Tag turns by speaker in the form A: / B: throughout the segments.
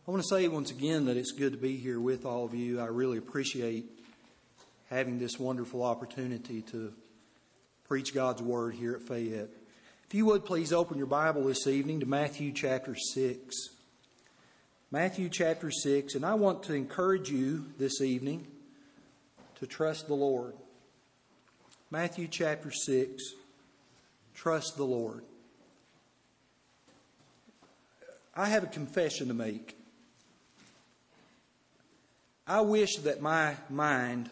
A: I want to say once again that it's good to be here with all of you. I really appreciate having this wonderful opportunity to preach God's Word here at Fayette. If you would, please open your Bible this evening to Matthew chapter 6. Matthew chapter 6, and I want to encourage you this evening to trust the Lord. Matthew chapter 6, trust the Lord. I have a confession to make. I wish that my mind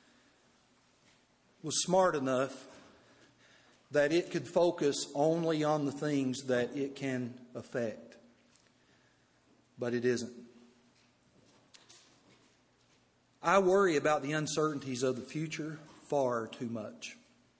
A: was smart enough that it could focus only on the things that it can affect. But it isn't. I worry about the uncertainties of the future far too much.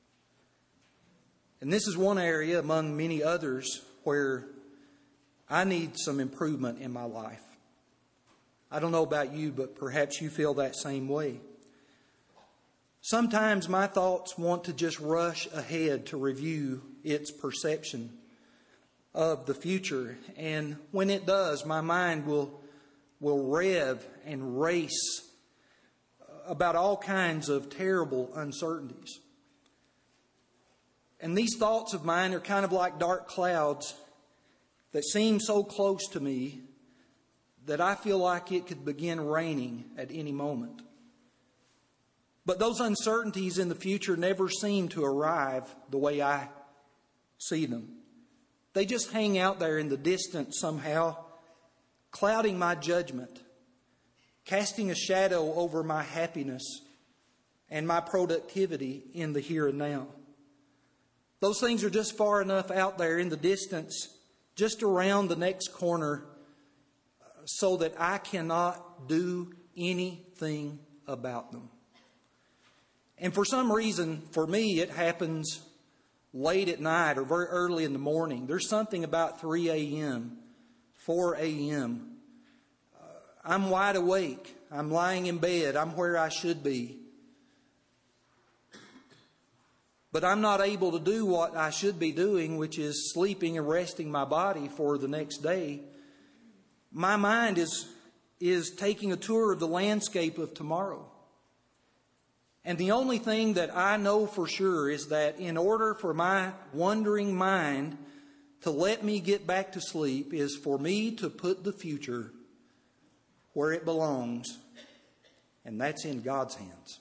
A: And this is one area among many others where I need some improvement in my life. I don't know about you, but perhaps you feel that same way. Sometimes my thoughts want to just rush ahead to review its perception of the future. And when it does, my mind will rev and race about all kinds of terrible uncertainties. And these thoughts of mine are kind of like dark clouds that seem so close to me that I feel like it could begin raining at any moment. But those uncertainties in the future never seem to arrive the way I see them. They just hang out there in the distance somehow, clouding my judgment, casting a shadow over my happiness and my productivity in the here and now. Those things are just far enough out there in the distance, just around the next corner, so that I cannot do anything about them. And for some reason, for me, it happens late at night or very early in the morning. There's something about 3 a.m., 4 a.m. I'm wide awake. I'm lying in bed. I'm where I should be. But I'm not able to do what I should be doing, which is sleeping and resting my body for the next day. My mind is taking a tour of the landscape of tomorrow. And the only thing that I know for sure is that in order for my wandering mind to let me get back to sleep is for me to put the future where it belongs, and that's in God's hands.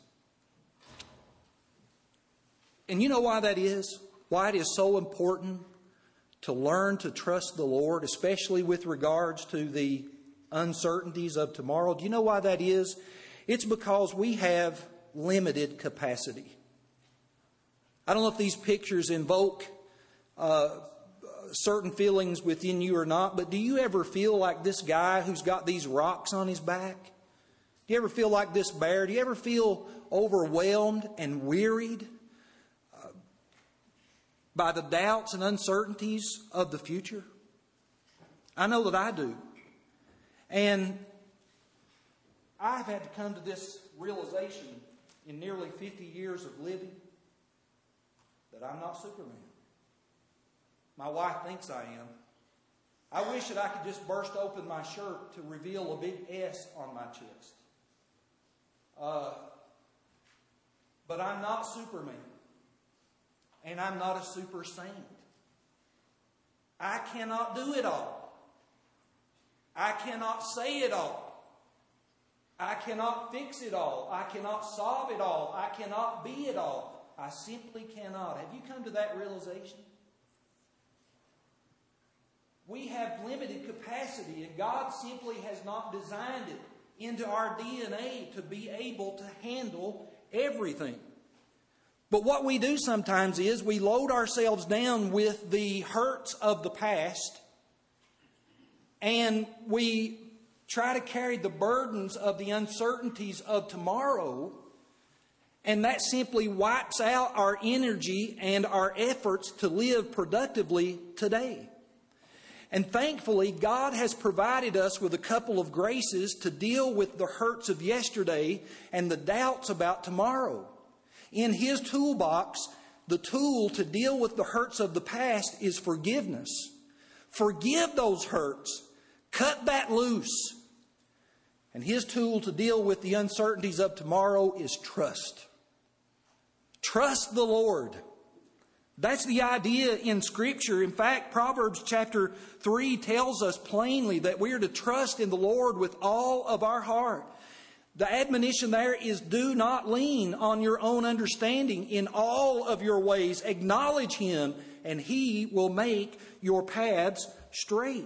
A: And you know why that is? Why it is so important to learn to trust the Lord, especially with regards to the uncertainties of tomorrow. Do you know why that is? It's because we have limited capacity. I don't know if these pictures invoke certain feelings within you or not, but do you ever feel like this guy who's got these rocks on his back? Do you ever feel like this bear? Do you ever feel overwhelmed and wearied by the doubts and uncertainties of the future? I know that I do. And I've had to come to this realization in nearly 50 years of living that I'm not Superman. My wife thinks I am. I wish that I could just burst open my shirt to reveal a big S on my chest. But I'm not Superman. And I'm not a super saint. I cannot do it all. I cannot say it all. I cannot fix it all. I cannot solve it all. I cannot be it all. I simply cannot. Have you come to that realization? We have limited capacity, and God simply has not designed it into our DNA to be able to handle everything. But what we do sometimes is we load ourselves down with the hurts of the past, and we try to carry the burdens of the uncertainties of tomorrow, and that simply wipes out our energy and our efforts to live productively today. And thankfully, God has provided us with a couple of graces to deal with the hurts of yesterday and the doubts about tomorrow. In His toolbox, the tool to deal with the hurts of the past is forgiveness. Forgive those hurts. Cut that loose. And his tool to deal with the uncertainties of tomorrow is trust. Trust the Lord. That's the idea in Scripture. In fact, Proverbs chapter 3 tells us plainly that we are to trust in the Lord with all of our heart. The admonition there is, do not lean on your own understanding. In all of your ways, acknowledge Him, and He will make your paths straight.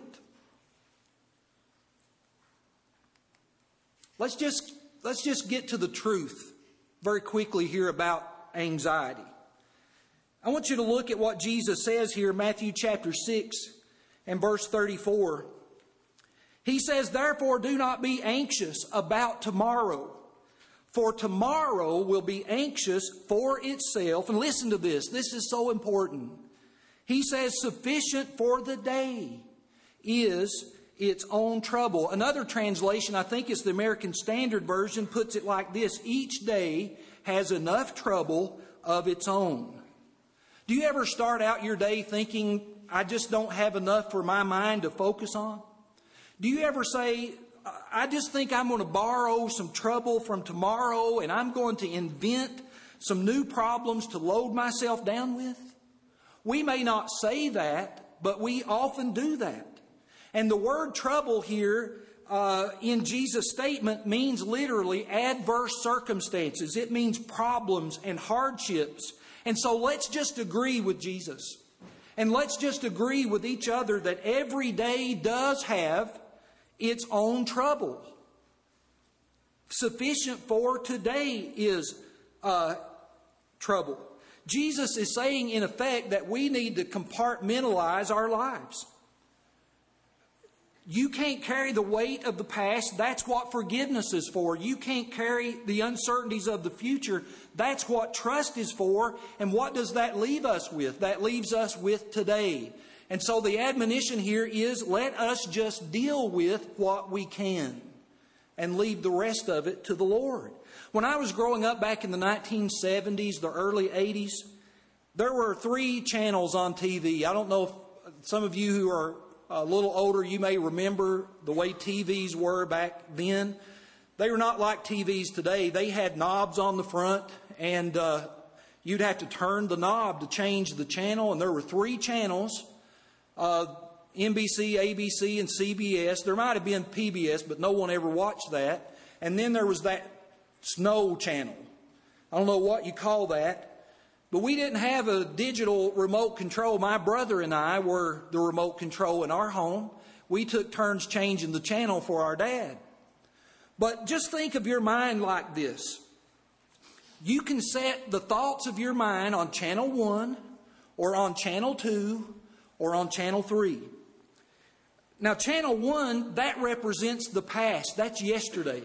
A: Let's just get to the truth very quickly here about anxiety. I want you to look at what Jesus says here, Matthew chapter 6 and verse 34. He says, therefore do not be anxious about tomorrow, for tomorrow will be anxious for itself. And listen to this. This is so important. He says, sufficient for the day is its own trouble. Another translation, I think it's the American Standard Version, puts it like this: each day has enough trouble of its own. Do you ever start out your day thinking, I just don't have enough for my mind to focus on? Do you ever say, I just think I'm going to borrow some trouble from tomorrow and I'm going to invent some new problems to load myself down with? We may not say that, but we often do that. And the word trouble here in Jesus' statement means literally adverse circumstances. It means problems and hardships. And so let's just agree with Jesus. And let's just agree with each other that every day does have its own trouble. Sufficient for today is trouble. Jesus is saying, in effect, that we need to compartmentalize our lives. You can't carry the weight of the past. That's what forgiveness is for. You can't carry the uncertainties of the future. That's what trust is for. And what does that leave us with? That leaves us with today. And so the admonition here is, let us just deal with what we can and leave the rest of it to the Lord. When I was growing up back in the 1970s, the early 80s, there were 3 channels on TV. I don't know if some of you who are a little older, you may remember the way TVs were back then. They were not like TVs today. They had knobs on the front, and you'd have to turn the knob to change the channel. And there were 3 channels, NBC, ABC, and CBS. There might have been PBS, but no one ever watched that. And then there was that snow channel. I don't know what you call that. But we didn't have a digital remote control. My brother and I were the remote control in our home. We took turns changing the channel for our dad. But just think of your mind like this. You can set the thoughts of your mind on channel 1 or on channel 2 or on channel 3. Now channel 1, that represents the past. That's yesterday.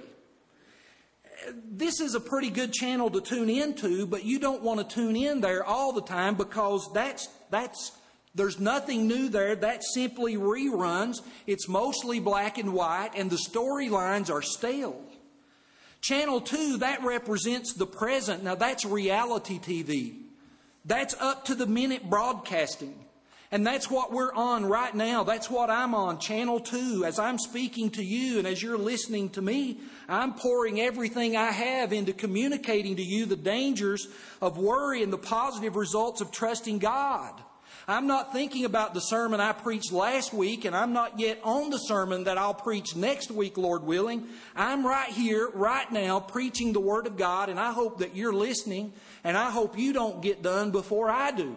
A: This is a pretty good channel to tune into, but you don't want to tune in there all the time because there's nothing new there. That's simply reruns. It's mostly black and white, and the storylines are stale. Channel 2, that represents the present. Now that's reality TV. That's up to the minute broadcasting. And that's what we're on right now. That's what I'm on, Channel 2. As I'm speaking to you and as you're listening to me, I'm pouring everything I have into communicating to you the dangers of worry and the positive results of trusting God. I'm not thinking about the sermon I preached last week, and I'm not yet on the sermon that I'll preach next week, Lord willing. I'm right here, right now, preaching the Word of God, and I hope that you're listening, and I hope you don't get done before I do.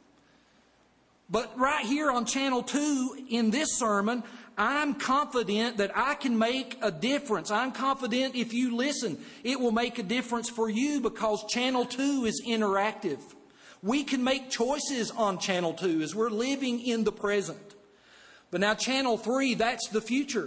A: But right here on Channel 2 in this sermon, I'm confident that I can make a difference. I'm confident if you listen, it will make a difference for you because Channel 2 is interactive. We can make choices on Channel 2 as we're living in the present. But now Channel 3, that's the future.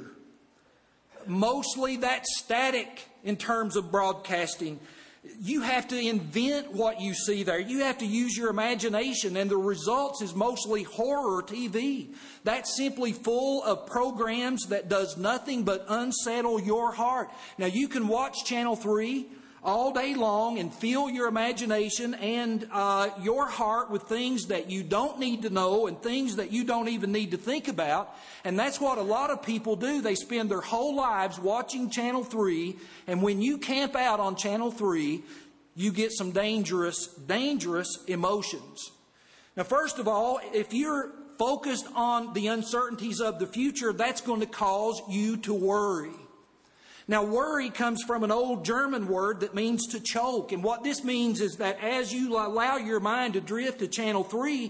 A: Mostly that's static in terms of broadcasting. You have to invent what you see there. You have to use your imagination, and the results is mostly horror TV. That's simply full of programs that does nothing but unsettle your heart. Now, you can watch Channel 3 all day long and fill your imagination and your heart with things that you don't need to know and things that you don't even need to think about. And that's what a lot of people do. They spend their whole lives watching Channel 3, and when you camp out on Channel 3, you get some dangerous emotions. Now, first of all, if you're focused on the uncertainties of the future, that's going to cause you to worry. Now, worry comes from an old German word that means to choke. And what this means is that as you allow your mind to drift to Channel 3,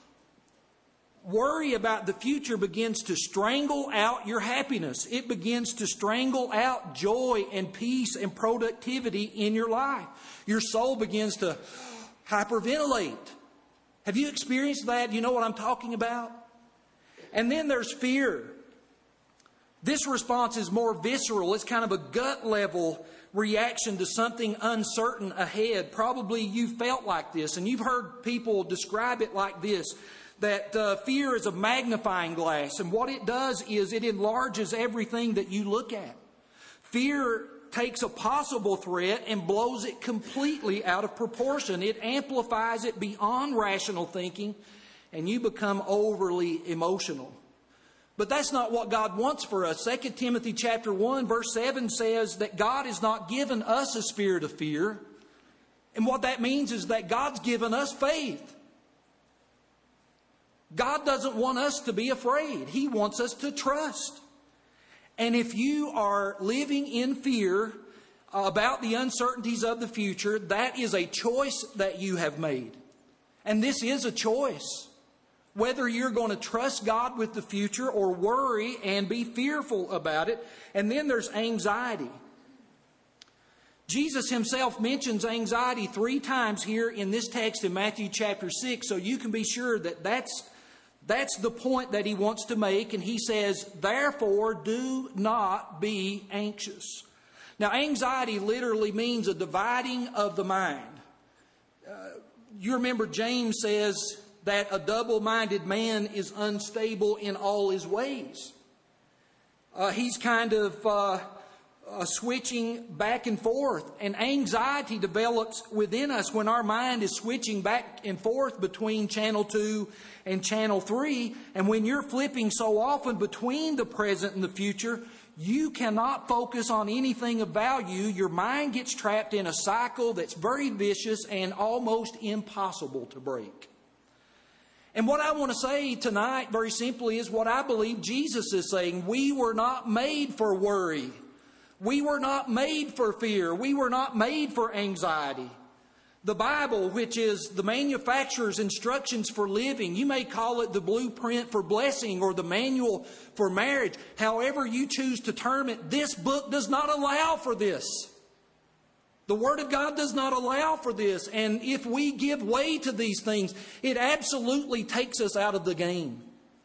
A: worry about the future begins to strangle out your happiness. It begins to strangle out joy and peace and productivity in your life. Your soul begins to hyperventilate. Have you experienced that? You know what I'm talking about? And then there's fear. This response is more visceral. It's kind of a gut level reaction to something uncertain ahead. Probably you felt like this, and you've heard people describe it like this, that fear is a magnifying glass, and what it does is it enlarges everything that you look at. Fear takes a possible threat and blows it completely out of proportion. It amplifies it beyond rational thinking, and you become overly emotional. But that's not what God wants for us. 2 Timothy chapter 1 verse 7 says that God has not given us a spirit of fear. And what that means is that God's given us faith. God doesn't want us to be afraid. He wants us to trust. And if you are living in fear about the uncertainties of the future, that is a choice that you have made. And this is a choice. Whether you're going to trust God with the future or worry and be fearful about it. And then there's anxiety. Jesus himself mentions anxiety 3 times here in this text in Matthew chapter 6. So you can be sure that that's the point that he wants to make. And he says, therefore, do not be anxious. Now, anxiety literally means a dividing of the mind. You remember James says that a double-minded man is unstable in all his ways. He's kind of switching back and forth. And anxiety develops within us when our mind is switching back and forth between Channel 2 and Channel 3. And when you're flipping so often between the present and the future, you cannot focus on anything of value. Your mind gets trapped in a cycle that's very vicious and almost impossible to break. And what I want to say tonight, very simply, is what I believe Jesus is saying. We were not made for worry. We were not made for fear. We were not made for anxiety. The Bible, which is the manufacturer's instructions for living, you may call it the blueprint for blessing or the manual for marriage. However you choose to term it, this book does not allow for this. The Word of God does not allow for this. And if we give way to these things, it absolutely takes us out of the game.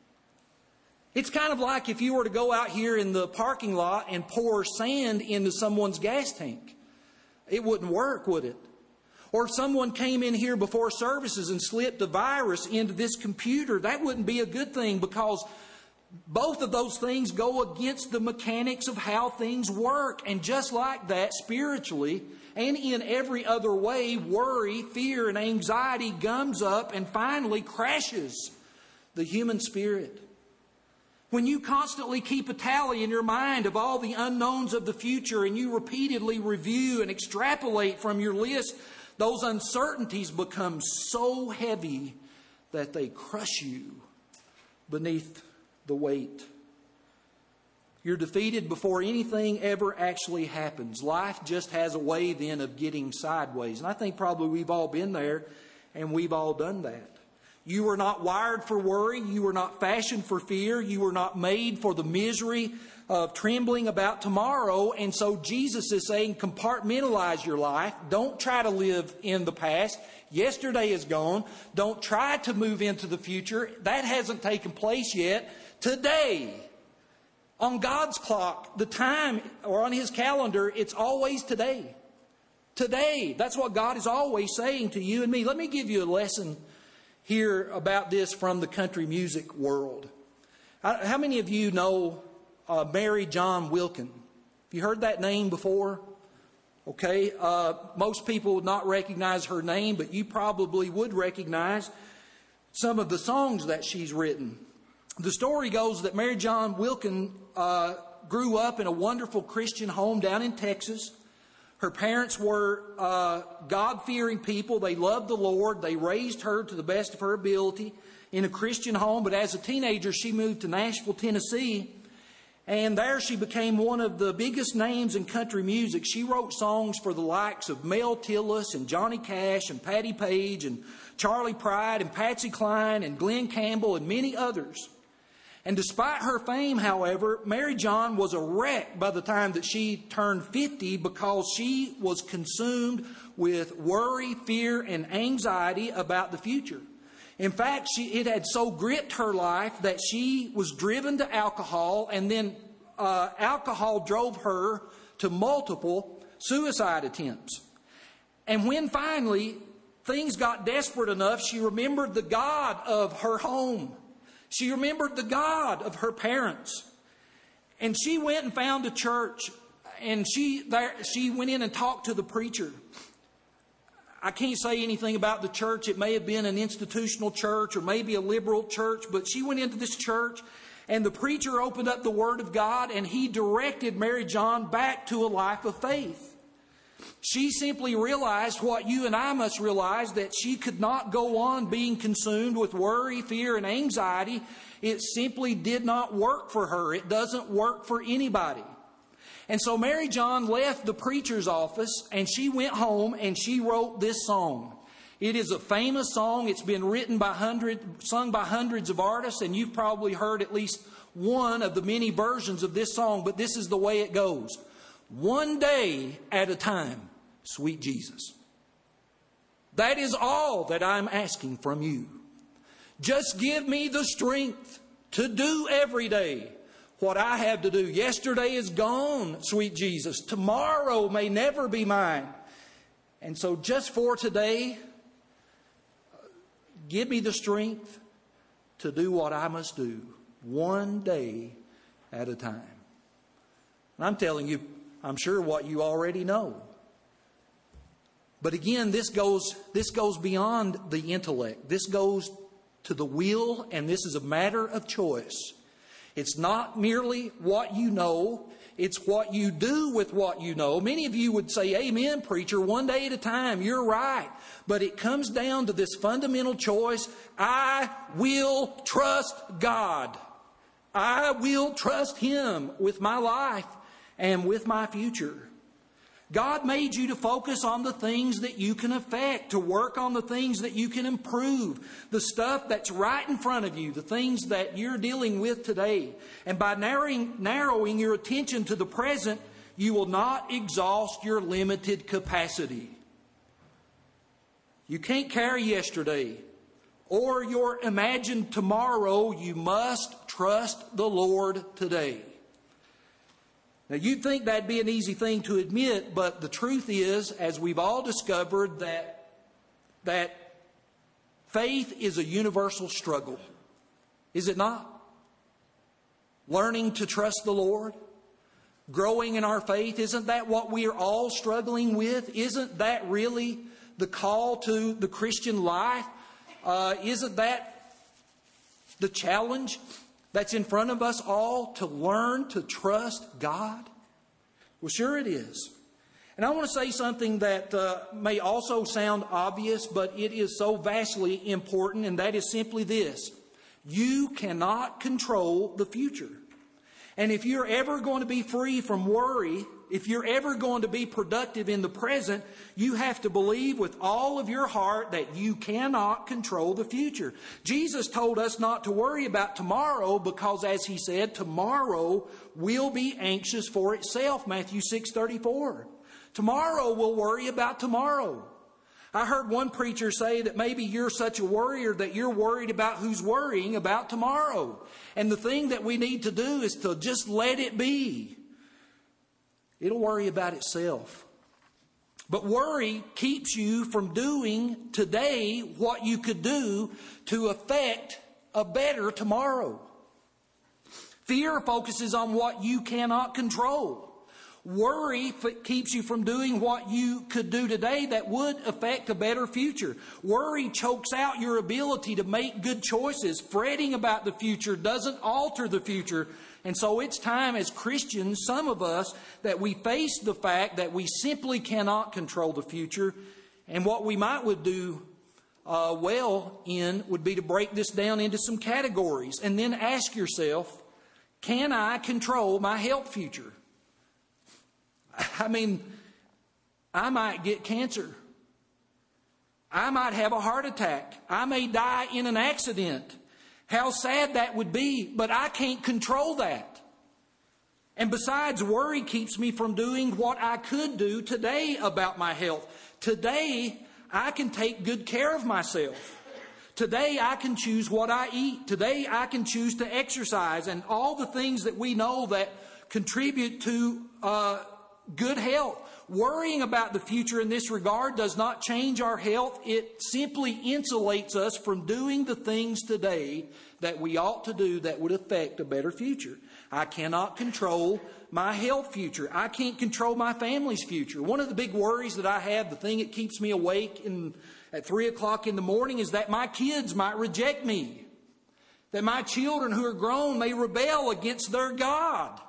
A: It's kind of like if you were to go out here in the parking lot and pour sand into someone's gas tank. It wouldn't work, would it? Or if someone came in here before services and slipped a virus into this computer, that wouldn't be a good thing, because both of those things go against the mechanics of how things work. And just like that, spiritually and in every other way, worry, fear, and anxiety gums up and finally crashes the human spirit. When you constantly keep a tally in your mind of all the unknowns of the future and you repeatedly review and extrapolate from your list, those uncertainties become so heavy that they crush you beneath the weight. You're defeated before anything ever actually happens. Life just has a way then of getting sideways. And I think probably we've all been there and we've all done that. You were not wired for worry. You were not fashioned for fear. You were not made for the misery of trembling about tomorrow. And so Jesus is saying, compartmentalize your life. Don't try to live in the past. Yesterday is gone. Don't try to move into the future. That hasn't taken place yet. Today, on God's clock, the time, or on His calendar, it's always today. Today. That's what God is always saying to you and me. Let me give you a lesson here about this from the country music world. How many of you know Mary John Wilkin? Have you heard that name before? Okay, most people would not recognize her name, but you probably would recognize some of the songs that she's written. The story goes that Mary John Wilkin grew up in a wonderful Christian home down in Texas. Her parents were God-fearing people. They loved the Lord. They raised her to the best of her ability in a Christian home. But as a teenager, she moved to Nashville, Tennessee. And there she became one of the biggest names in country music. She wrote songs for the likes of Mel Tillis and Johnny Cash and Patti Page and Charlie Pride and Patsy Cline and Glenn Campbell and many others. And despite her fame, however, Mary John was a wreck by the time that she turned 50 because she was consumed with worry, fear, and anxiety about the future. In fact, it had so gripped her life that she was driven to alcohol, and then alcohol drove her to multiple suicide attempts. And when finally things got desperate enough, she remembered the God of her home. She remembered the God of her parents. And she went and found a church, and she went in and talked to the preacher. I can't say anything about the church. It may have been an institutional church or maybe a liberal church, but she went into this church and the preacher opened up the Word of God and he directed Mary John back to a life of faith. She simply realized what you and I must realize, that she could not go on being consumed with worry, fear, and anxiety. It simply did not work for her. It doesn't work for anybody. And so Mary John left the preacher's office and she went home and she wrote this song. It is a famous song. It's been written sung by hundreds of artists, and you've probably heard at least one of the many versions of this song, but this is the way it goes. One day at a time, sweet Jesus. That is all that I'm asking from you. Just give me the strength to do every day what I have to do. Yesterday is gone, sweet Jesus. Tomorrow may never be mine. And so just for today, give me the strength to do what I must do, one day at a time. And I'm telling you, I'm sure what you already know. But again, this goes beyond the intellect. This goes to the will, and this is a matter of choice. It's not merely what you know, it's what you do with what you know. Many of you would say, amen, preacher, one day at a time. You're right. But it comes down to this fundamental choice. I will trust God. I will trust Him with my life and with my future. God made you to focus on the things that you can affect, to work on the things that you can improve, the stuff that's right in front of you, the things that you're dealing with today. And by narrowing your attention to the present, you will not exhaust your limited capacity. You can't carry yesterday or your imagined tomorrow. You must trust the Lord today. Now, you'd think that'd be an easy thing to admit, but the truth is, as we've all discovered, that faith is a universal struggle. Is it not? Learning to trust the Lord, growing in our faith, isn't that what we are all struggling with? Isn't that really the call to the Christian life? Isn't that the challenge that's in front of us all, to learn to trust God? Well, sure it is. And I want to say something that may also sound obvious, but it is so vastly important, and that is simply this. You cannot control the future. And if you're ever going to be free from worry, if you're ever going to be productive in the present, you have to believe with all of your heart that you cannot control the future. Jesus told us not to worry about tomorrow because, as He said, tomorrow will be anxious for itself. Matthew 6:34. Tomorrow will worry about tomorrow. I heard one preacher say that maybe you're such a worrier that you're worried about who's worrying about tomorrow. And the thing that we need to do is to just let it be. It'll worry about itself. But worry keeps you from doing today what you could do to affect a better tomorrow. Fear focuses on what you cannot control. Worry keeps you from doing what you could do today that would affect a better future. Worry chokes out your ability to make good choices. Fretting about the future doesn't alter the future. And so it's time as Christians, some of us, that we face the fact that we simply cannot control the future. And what we would do would be to break this down into some categories and then ask yourself, can I control my health future? I mean, I might get cancer. I might have a heart attack. I may die in an accident. How sad that would be, but I can't control that. And besides, worry keeps me from doing what I could do today about my health. Today, I can take good care of myself. Today, I can choose what I eat. Today, I can choose to exercise, and all the things that we know that contribute to good health. Worrying about the future in this regard does not change our health. It simply insulates us from doing the things today that we ought to do that would affect a better future. I cannot control my health future. I can't control my family's future. One of the big worries that I have, the thing that keeps me awake at 3 o'clock in the morning, is that my kids might reject me. That my children who are grown may rebel against their God.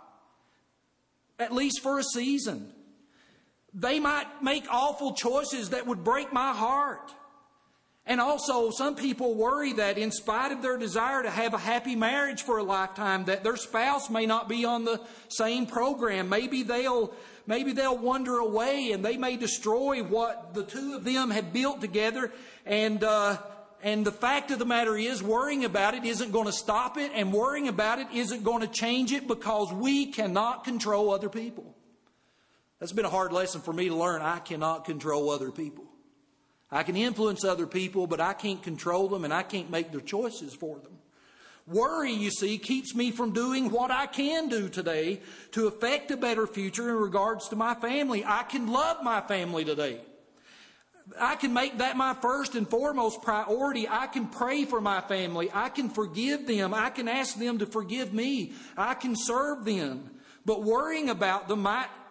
A: At least for a season. They might make awful choices that would break my heart. And also, some people worry that in spite of their desire to have a happy marriage for a lifetime, that their spouse may not be on the same program. Maybe they'll wander away and they may destroy what the two of them have built together. And the fact of the matter is, worrying about it isn't going to stop it, and worrying about it isn't going to change it, because we cannot control other people. That's been a hard lesson for me to learn. I cannot control other people. I can influence other people, but I can't control them, and I can't make their choices for them. Worry, you see, keeps me from doing what I can do today to affect a better future in regards to my family. I can love my family today. I can make that my first and foremost priority. I can pray for my family. I can forgive them. I can ask them to forgive me. I can serve them. But worrying about them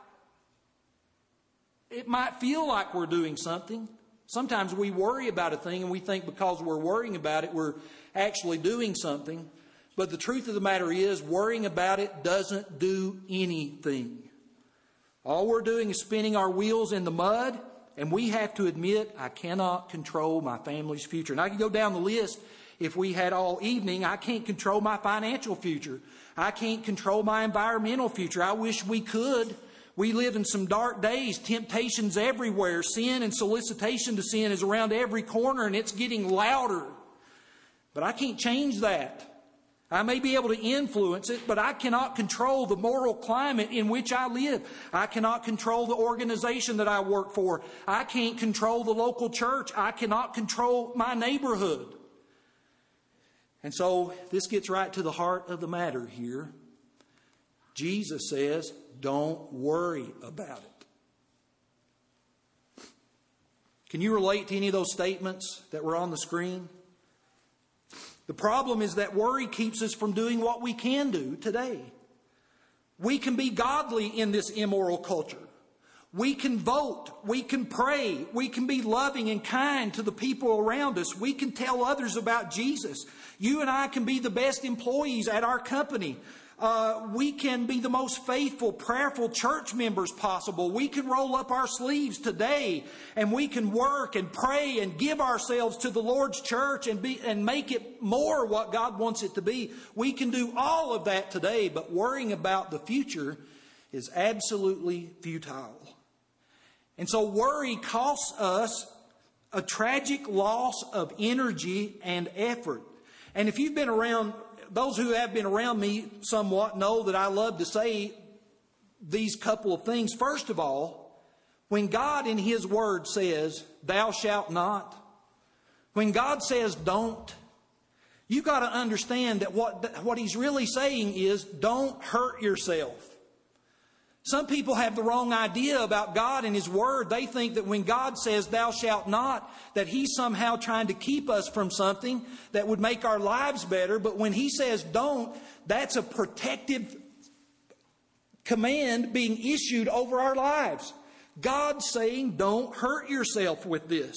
A: it might feel like we're doing something. Sometimes we worry about a thing and we think because we're worrying about it, we're actually doing something. But the truth of the matter is, worrying about it doesn't do anything. All we're doing is spinning our wheels in the mud. And we have to admit, I cannot control my family's future. And I can go down the list if we had all evening. I can't control my financial future. I can't control my environmental future. I wish we could. We live in some dark days, temptations everywhere. Sin and solicitation to sin is around every corner, and it's getting louder. But I can't change that. I may be able to influence it, but I cannot control the moral climate in which I live. I cannot control the organization that I work for. I can't control the local church. I cannot control my neighborhood. And so this gets right to the heart of the matter here. Jesus says, don't worry about it. Can you relate to any of those statements that were on the screen? The problem is that worry keeps us from doing what we can do today. We can be godly in this immoral culture. We can vote. We can pray. We can be loving and kind to the people around us. We can tell others about Jesus. You and I can be the best employees at our company. We can be the most faithful, prayerful church members possible. We can roll up our sleeves today, and we can work and pray and give ourselves to the Lord's church and make it more what God wants it to be. We can do all of that today, but worrying about the future is absolutely futile. And so worry costs us a tragic loss of energy and effort. And if you've been around, those who have been around me somewhat know that I love to say these couple of things. First of all, when God in His Word says, thou shalt not, when God says don't, you got to understand that what He's really saying is don't hurt yourself. Some people have the wrong idea about God and His Word. They think that when God says, thou shalt not, that He's somehow trying to keep us from something that would make our lives better. But when He says don't, that's a protective command being issued over our lives. God saying, don't hurt yourself with this.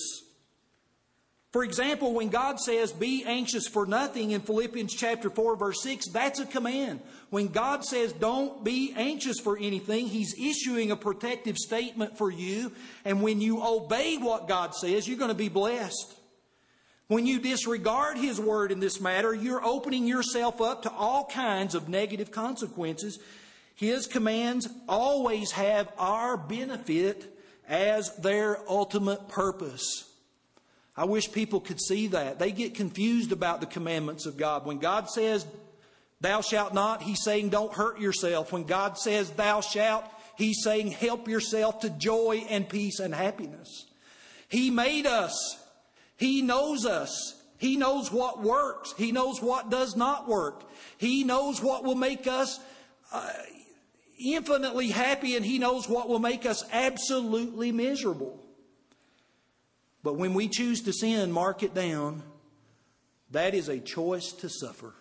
A: For example, when God says, be anxious for nothing in Philippians chapter 4, verse 6, that's a command. When God says, don't be anxious for anything, He's issuing a protective statement for you. And when you obey what God says, you're going to be blessed. When you disregard His word in this matter, you're opening yourself up to all kinds of negative consequences. His commands always have our benefit as their ultimate purpose. I wish people could see that. They get confused about the commandments of God. When God says, thou shalt not, He's saying, don't hurt yourself. When God says, thou shalt, He's saying, help yourself to joy and peace and happiness. He made us. He knows us. He knows what works. He knows what does not work. He knows what will make us infinitely happy, and He knows what will make us absolutely miserable. But when we choose to sin, mark it down, that is a choice to suffer.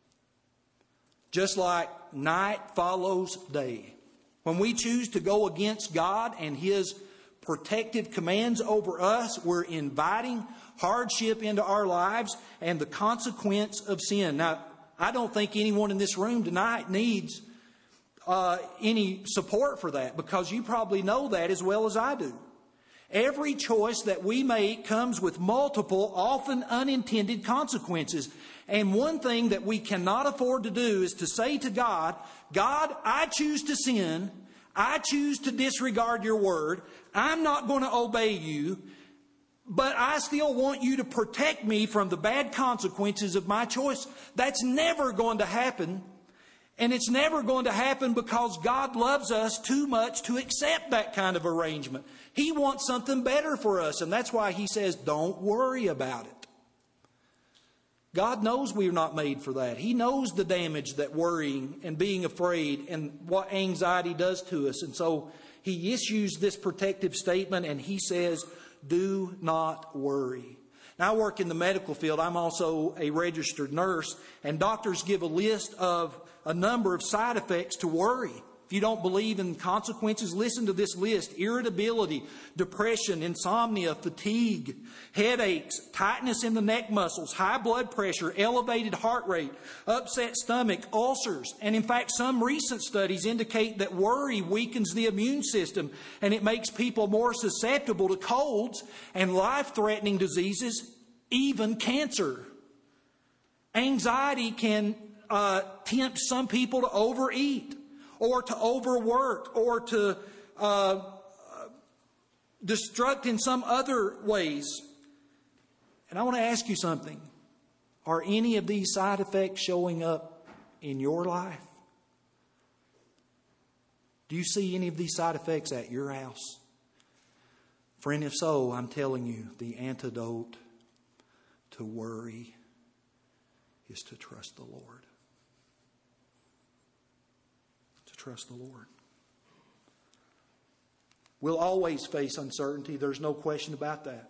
A: Just like night follows day. When we choose to go against God and His protective commands over us, we're inviting hardship into our lives and the consequence of sin. Now, I don't think anyone in this room tonight needs any support for that, because you probably know that as well as I do. Every choice that we make comes with multiple, often unintended consequences. And one thing that we cannot afford to do is to say to God, God, I choose to sin. I choose to disregard your word. I'm not going to obey you, but I still want you to protect me from the bad consequences of my choice. That's never going to happen. And it's never going to happen because God loves us too much to accept that kind of arrangement. He wants something better for us, and that's why He says, don't worry about it. God knows we're not made for that. He knows the damage that worrying and being afraid and what anxiety does to us. And so He issues this protective statement, and He says, do not worry. Now, I work in the medical field. I'm also a registered nurse, and doctors give a list of a number of side effects to worry. If you don't believe in consequences, listen to this list: irritability, depression, insomnia, fatigue, headaches, tightness in the neck muscles, high blood pressure, elevated heart rate, upset stomach, ulcers. And in fact, some recent studies indicate that worry weakens the immune system, and it makes people more susceptible to colds and life-threatening diseases, even cancer. Anxiety can tempt some people to overeat, or to overwork, or to destruct in some other ways. And I want to ask you something. Are any of these side effects showing up in your life? Do you see any of these side effects at your house? Friend, if so, I'm telling you, the antidote to worry is to trust the Lord. Trust the Lord. We'll always face uncertainty. There's no question about that.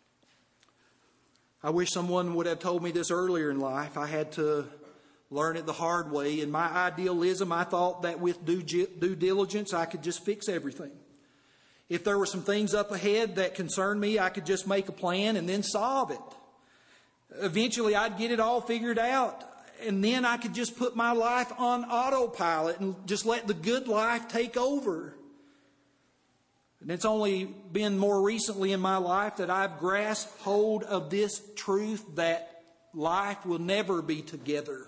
A: I wish someone would have told me this earlier in life. I had to learn it the hard way. In my idealism, I thought that with due diligence, I could just fix everything. If there were some things up ahead that concerned me, I could just make a plan and then solve it. Eventually, I'd get it all figured out. And then I could just put my life on autopilot and just let the good life take over. And it's only been more recently in my life that I've grasped hold of this truth that life will never be together.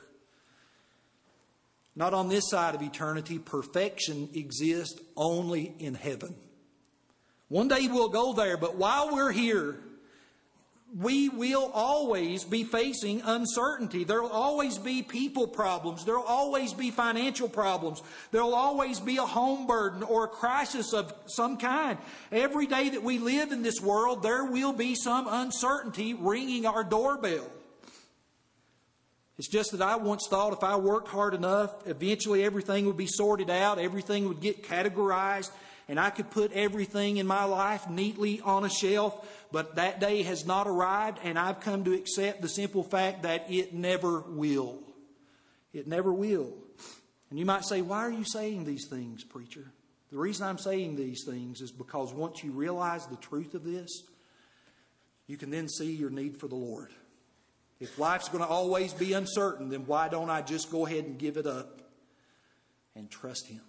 A: Not on this side of eternity. Perfection exists only in heaven. One day we'll go there, but while we're here, we will always be facing uncertainty. There will always be people problems. There will always be financial problems. There will always be a home burden or a crisis of some kind. Every day that we live in this world, there will be some uncertainty ringing our doorbell. It's just that I once thought if I worked hard enough, eventually everything would be sorted out, everything would get categorized, and I could put everything in my life neatly on a shelf. But that day has not arrived, and I've come to accept the simple fact that it never will. It never will. And you might say, why are you saying these things, preacher? The reason I'm saying these things is because once you realize the truth of this, you can then see your need for the Lord. If life's going to always be uncertain, then why don't I just go ahead and give it up and trust Him?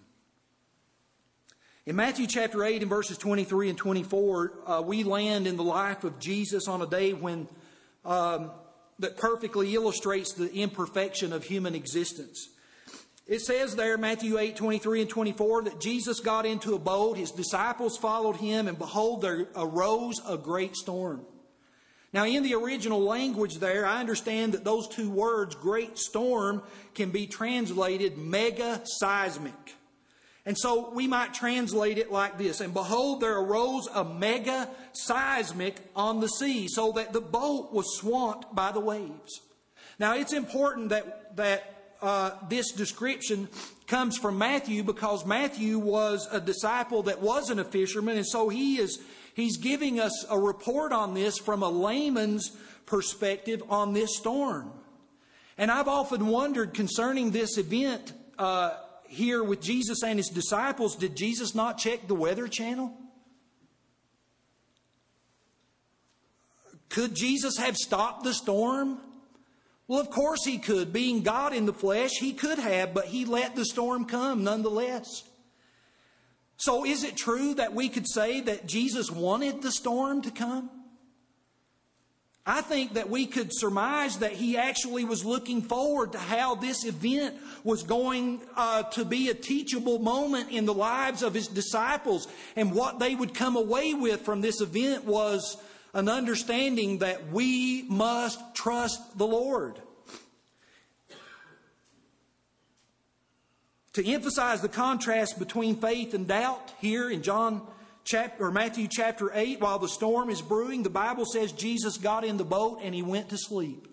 A: In Matthew chapter 8 and verses 23 and 24, we land in the life of Jesus on a day when that perfectly illustrates the imperfection of human existence. It says there, Matthew 8, 23 and 24, that Jesus got into a boat, His disciples followed Him, and behold, there arose a great storm. Now, in the original language there, I understand that those two words, great storm, can be translated mega seismic. And so we might translate it like this: and behold, there arose a mega seismic on the sea, so that the boat was swamped by the waves. Now, it's important that this description comes from Matthew, because Matthew was a disciple that wasn't a fisherman, and so he's giving us a report on this from a layman's perspective on this storm. And I've often wondered concerning this event here with Jesus and His disciples, did Jesus not check the Weather Channel? Could Jesus have stopped the storm? Well, of course He could. Being God in the flesh, He could have, but He let the storm come nonetheless. So is it true that we could say that Jesus wanted the storm to come? I think that we could surmise that He actually was looking forward to how this event was going to be a teachable moment in the lives of His disciples. And what they would come away with from this event was an understanding that we must trust the Lord. To emphasize the contrast between faith and doubt, here in Matthew chapter 8, while the storm is brewing, the Bible says Jesus got in the boat and He went to sleep.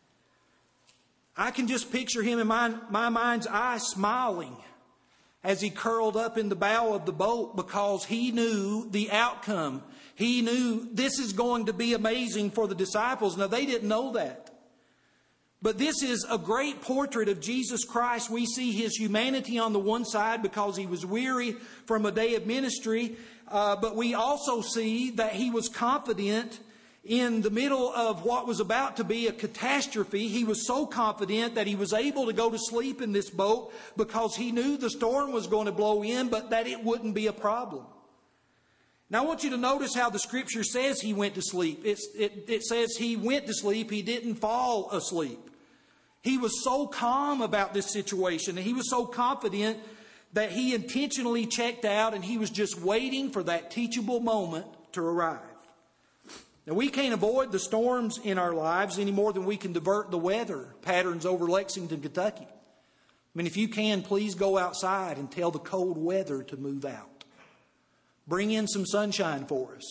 A: I can just picture Him in my mind's eye smiling as He curled up in the bow of the boat, because He knew the outcome. He knew this is going to be amazing for the disciples. Now, they didn't know that. But this is a great portrait of Jesus Christ. We see His humanity on the one side because He was weary from a day of ministry. But we also see that He was confident in the middle of what was about to be a catastrophe. He was so confident that He was able to go to sleep in this boat because He knew the storm was going to blow in, but that it wouldn't be a problem. Now, I want you to notice how the Scripture says He went to sleep. It says He went to sleep. He didn't fall asleep. He was so calm about this situation, and He was so confident that He intentionally checked out, and He was just waiting for that teachable moment to arrive. Now, we can't avoid the storms in our lives any more than we can divert the weather patterns over Lexington, Kentucky. I mean, if you can, please go outside and tell the cold weather to move out. Bring in some sunshine for us.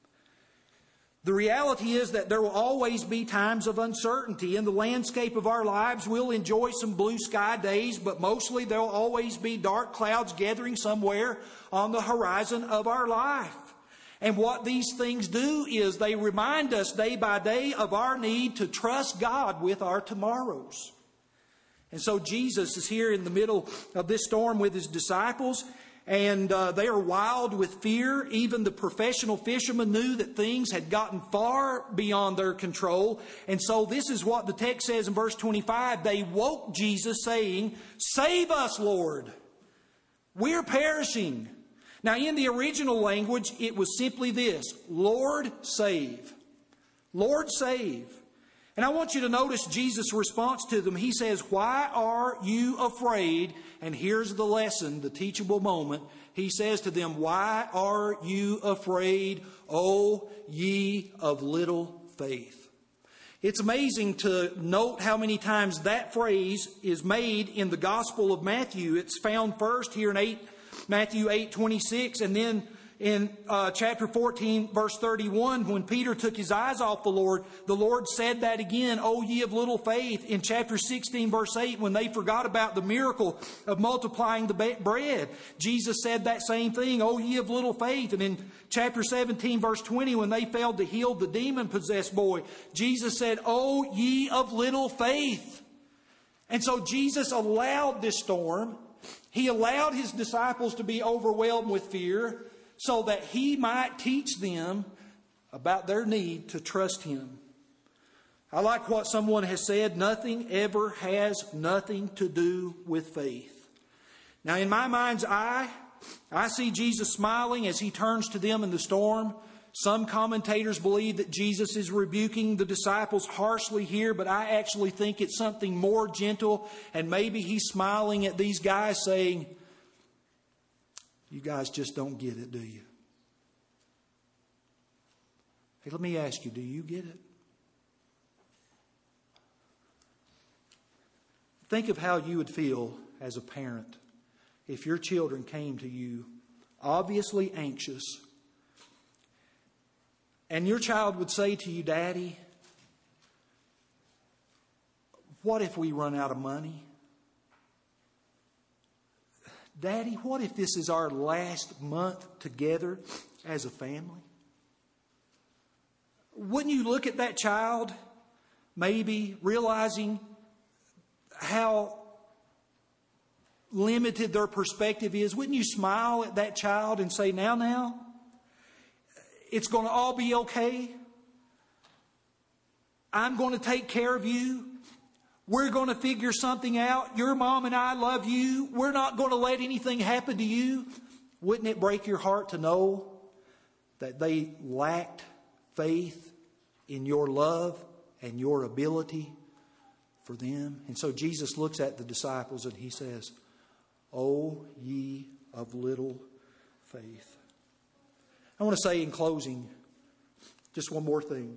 A: The reality is that there will always be times of uncertainty. In the landscape of our lives, we'll enjoy some blue sky days, but mostly there will always be dark clouds gathering somewhere on the horizon of our life. And what these things do is they remind us day by day of our need to trust God with our tomorrows. And so Jesus is here in the middle of this storm with His disciples. And they are wild with fear. Even the professional fishermen knew that things had gotten far beyond their control. And so this is what the text says in verse 25. They woke Jesus saying, "Save us, Lord. We're perishing." Now, in the original language, it was simply this: Lord, save. Lord, save. And I want you to notice Jesus' response to them. He says, "Why are you afraid?" And here's the lesson, the teachable moment. He says to them, "Why are you afraid, O ye of little faith?" It's amazing to note how many times that phrase is made in the Gospel of Matthew. It's found first here in Matthew 8:26, and then in chapter 14, verse 31, when Peter took his eyes off the Lord said that again, "O ye of little faith." In chapter 16, verse 8, when they forgot about the miracle of multiplying the bread, Jesus said that same thing, "O ye of little faith." And in chapter 17, verse 20, when they failed to heal the demon-possessed boy, Jesus said, "O ye of little faith." And so Jesus allowed this storm. He allowed His disciples to be overwhelmed with fear so that He might teach them about their need to trust Him. I like what someone has said, nothing ever has nothing to do with faith. Now, in my mind's eye, I see Jesus smiling as He turns to them in the storm. Some commentators believe that Jesus is rebuking the disciples harshly here, but I actually think it's something more gentle, and maybe He's smiling at these guys saying, "You guys just don't get it, do you?" Hey, let me ask you, do you get it? Think of how you would feel as a parent if your children came to you obviously anxious, and your child would say to you, "Daddy, what if we run out of money? Daddy, what if this is our last month together as a family?" Wouldn't you look at that child, maybe realizing how limited their perspective is? Wouldn't you smile at that child and say, now, it's going to all be okay. I'm going to take care of you. We're going to figure something out. Your mom and I love you. We're not going to let anything happen to you. Wouldn't it break your heart to know that they lacked faith in your love and your ability for them? And so Jesus looks at the disciples and He says, "O ye of little faith." I want to say in closing just one more thing.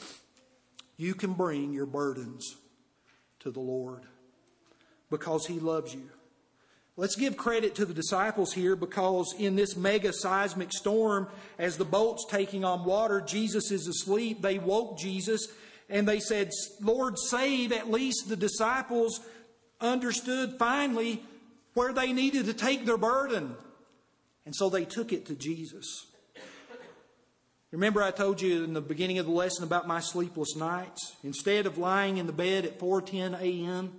A: You can bring your burdens to the Lord because He loves you. Let's give credit to the disciples here, because in this mega seismic storm, as the boat's taking on water, Jesus is asleep. They woke Jesus and they said, "Lord, save." At least the disciples understood finally where they needed to take their burden. And so they took it to Jesus. Remember, I told you in the beginning of the lesson about my sleepless nights. Instead of lying in the bed at 4:10 a.m.,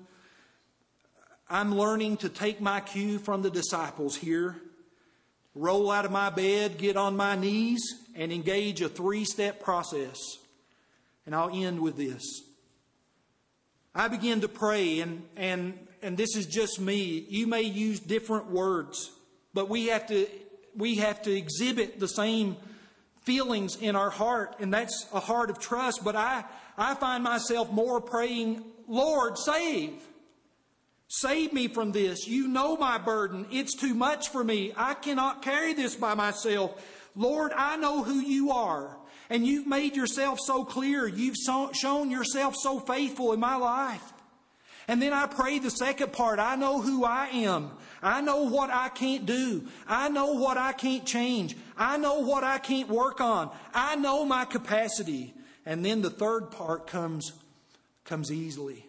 A: I'm learning to take my cue from the disciples here. Roll out of my bed, get on my knees, and engage a 3-step process. And I'll end with this. I begin to pray, and this is just me. You may use different words, but we have to exhibit the same feelings in our heart, and that's a heart of trust. But I find myself more praying, "Lord, save. Save me from this. You know my burden. It's too much for me. I cannot carry this by myself. Lord, I know who you are. And you've made yourself so clear. You've shown yourself so faithful in my life." And then I pray the second part. I know who I am. I know what I can't do. I know what I can't change. I know what I can't work on. I know my capacity. And then the third part comes easily.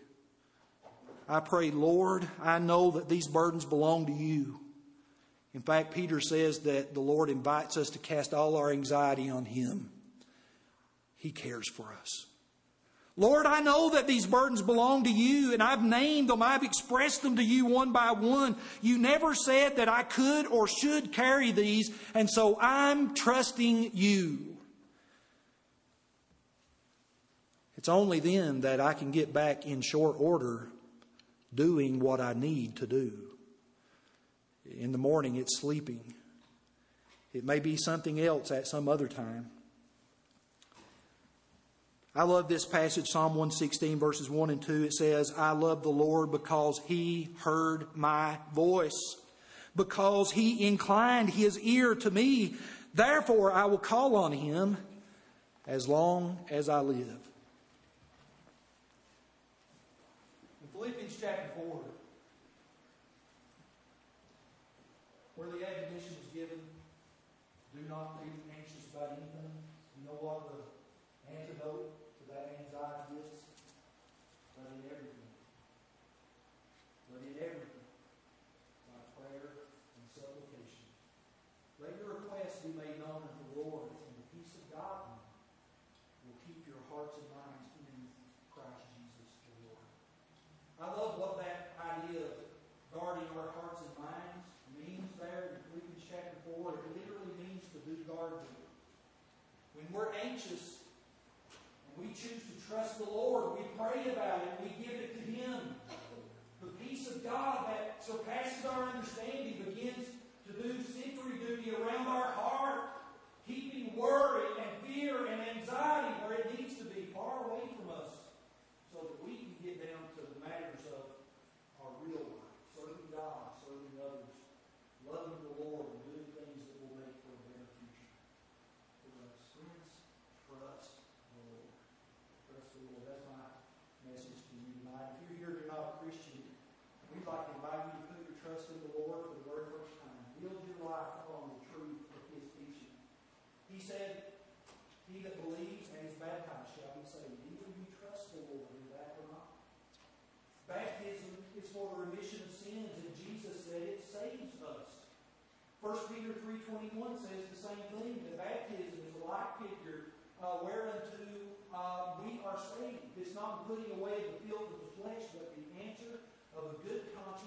A: I pray, "Lord, I know that these burdens belong to you." In fact, Peter says that the Lord invites us to cast all our anxiety on Him. He cares for us. "Lord, I know that these burdens belong to you, and I've named them. I've expressed them to you one by one. You never said that I could or should carry these, and so I'm trusting you." It's only then that I can get back in short order doing what I need to do. In the morning, it's sleeping. It may be something else at some other time. I love this passage, Psalm 116, verses 1 and 2. It says, "I love the Lord because He heard my voice, because He inclined His ear to me. Therefore, I will call on Him as long as I live." In Philippians chapter 4, where the admonition is given, "Do not be anxious about anything." You know what the antidote to that anxiety is? But in everything, by prayer and supplication, let your requests be made known unto the Lord, and the peace of God will keep your hearts and minds in Christ Jesus the Lord. I love what that surpasses our understanding begins to do sentry duty around our heart, keeping worry and fear and anxiety where it needs to be, far away from us, so that we can get down to the matters of our real life, serving God, serving others, loving the Lord, and doing things that will make for a better future for us. Friends, trust the Lord. Trust the Lord. That's my message to you tonight. If you're here and you're not a Christian, we'd like to invite you to put your trust in the Lord for the very first time. Build your life upon the truth of His teaching. He said, "He that believes and is baptized shall be saved." Either you trust the Lord in that or not. Baptism is for the remission of sins, and Jesus said it saves us. 1 Peter 3:21 says the same thing, that baptism is a like figure whereunto we are saved. It's not putting away the filth of the flesh, but the answer of a good conscience